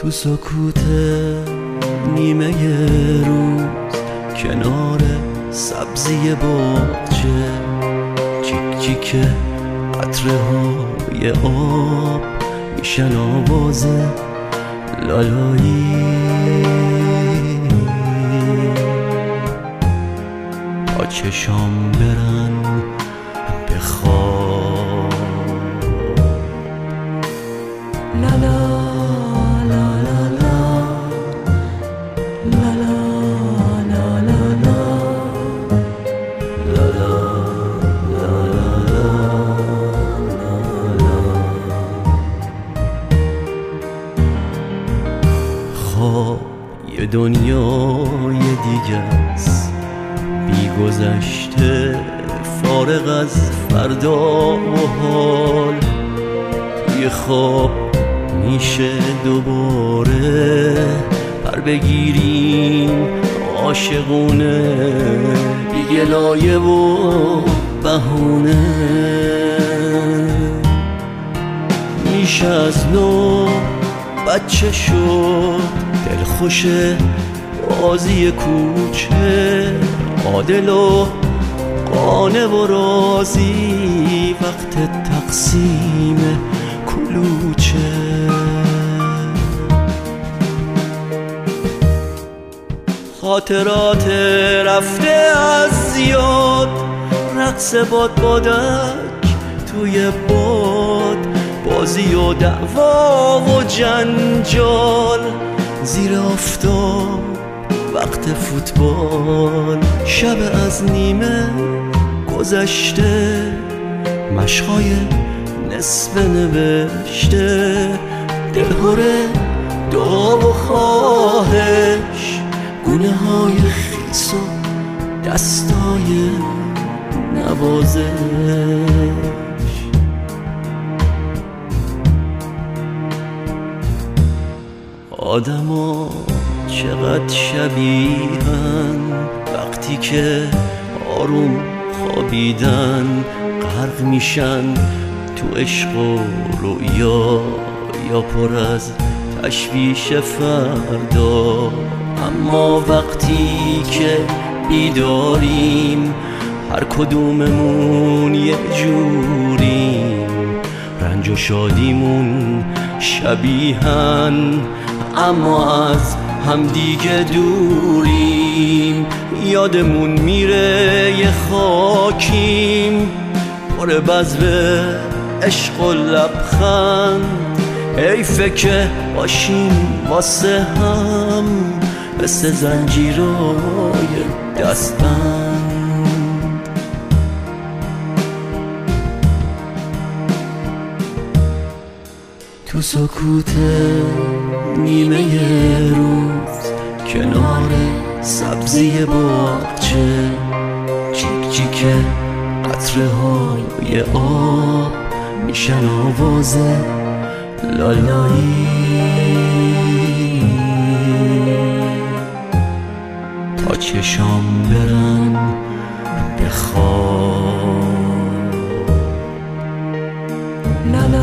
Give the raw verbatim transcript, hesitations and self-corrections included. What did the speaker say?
تو سکوت نیمه روز کنار سبزی باغچه، چیک چیک قطره های آب میشن آواز لالایی. تا چشام برن به خواب. لالا یه دنیای دیگه است بی گذشته، فارغ از فردا و حال. توی خواب میشه دوباره پر بگیریم عاشقونه، بی گلایه و بهونه. میشه از نو بچه شد، دلخوش بازی کوچه، عادل و قانع و راضی وقت تقسیم کلوچه. خاطرات رفته از یاد، رقص باد بادک توی باد، بازی و دعوا و جنجال زیر آفتاب وقت فوتبال. شب از نیمه گذشته، مشقای نصف نوشته، دلهوره دعا و خواهش، گونه های خیس و دستای نوازش. آدما چقدر شبیهن وقتی که آروم خوابیدن، غرق میشن تو عشق و رویا یا پر از تشویش فردا. اما وقتی که بیداریم هر کدوممون یه جوریم، رنج و شادیمون شبیهن اما از همدیگه دوریم. یادمون میره یه خاکیم پر بذر عشق و لبخند، حیفه که باشیم واسه هم مثل زنجیرای دستبند. تو سکوت نیمه روز کنار سبزی باغچه، چیک چیک قطره های آب میشن آواز لالایی. تا چشام برن به خواب.